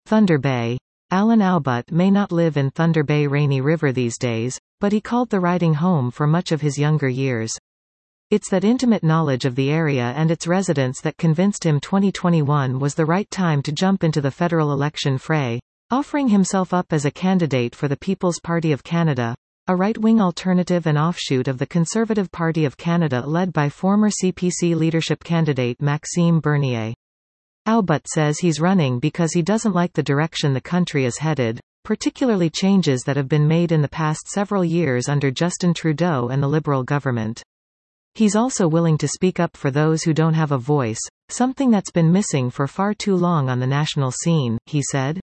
Thunder Bay. Alan Albut may not live in Thunder Bay Rainy River these days, but he called the riding home for much of his younger years. It's that intimate knowledge of the area and its residents that convinced him 2021 was the right time to jump into the federal election fray, offering himself up as a candidate for the People's Party of Canada, a right-wing alternative and offshoot of the Conservative Party of Canada led by former CPC leadership candidate Maxime Bernier. Albut says he's running because he doesn't like the direction the country is headed, particularly changes that have been made in the past several years under Justin Trudeau and the Liberal government. He's also willing to speak up for those who don't have a voice, something that's been missing for far too long on the national scene, he said.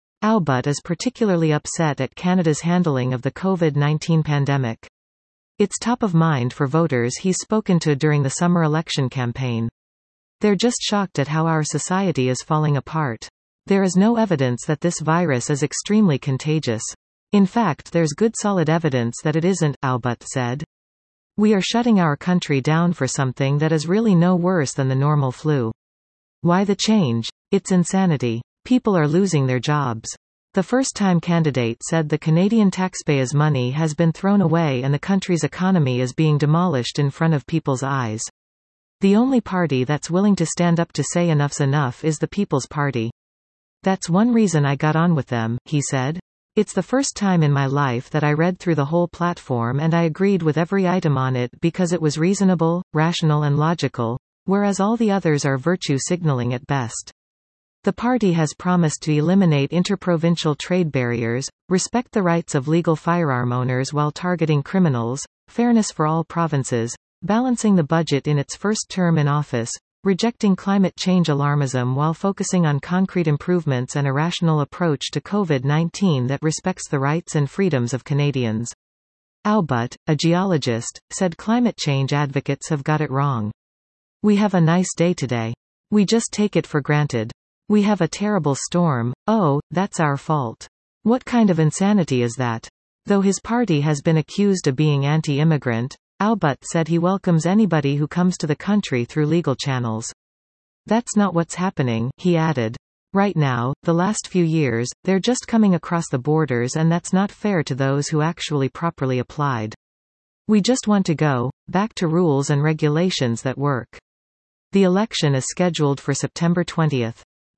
Albut is particularly upset at Canada's handling of the COVID-19 pandemic. It's top of mind for voters he's spoken to during the summer election campaign. They're just shocked at how our society is falling apart. There is no evidence that this virus is extremely contagious. In fact, there's good solid evidence that it isn't, Albut said. We are shutting our country down for something that is really no worse than the normal flu. Why the change? It's insanity. People are losing their jobs. The first-time candidate said the Canadian taxpayers' money has been thrown away and the country's economy is being demolished in front of people's eyes. The only party that's willing to stand up to say enough's enough is the People's Party. That's one reason I got on with them, he said. It's the first time in my life that I read through the whole platform and I agreed with every item on it because it was reasonable, rational and logical, whereas all the others are virtue signaling at best. The party has promised to eliminate interprovincial trade barriers, respect the rights of legal firearm owners while targeting criminals, fairness for all provinces, balancing the budget in its first term in office, rejecting climate change alarmism while focusing on concrete improvements and a rational approach to COVID-19 that respects the rights and freedoms of Canadians. Albut, a geologist, said climate change advocates have got it wrong. We have a nice day today. We just take it for granted. We have a terrible storm, oh, that's our fault. What kind of insanity is that? Though his party has been accused of being anti-immigrant, Albut said he welcomes anybody who comes to the country through legal channels. That's not what's happening, he added. Right now, the last few years, they're just coming across the borders and that's not fair to those who actually properly applied. We just want to go back to rules and regulations that work. The election is scheduled for September 20th.